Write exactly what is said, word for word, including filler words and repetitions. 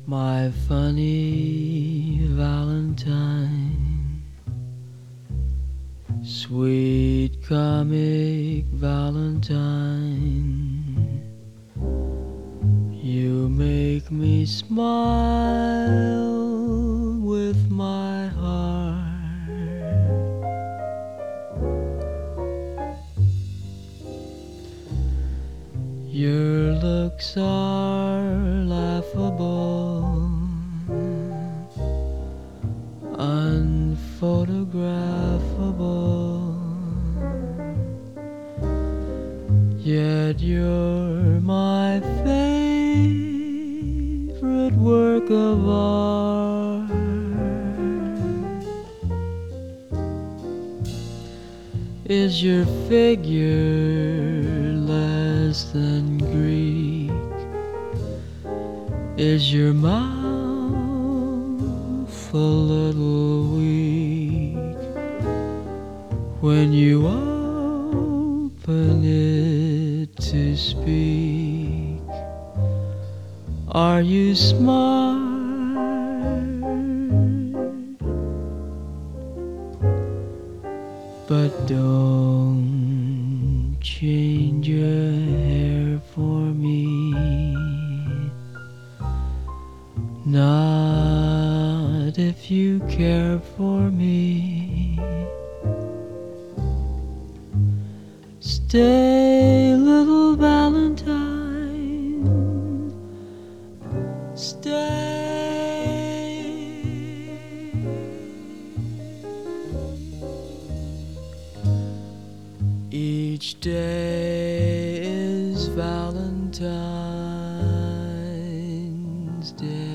My funny Valentine, sweet comic Valentine, you make me smile with my heart. Your looks are laughable, unphotographable, yet you're my favorite work of art. Is your figure less than Greek? Is your mouth a little weak when you open it to speak? Are you smart? But don't change your hair for me, not if you care for me. Stay, little Valentine, stay. Each day is Valentine's Day.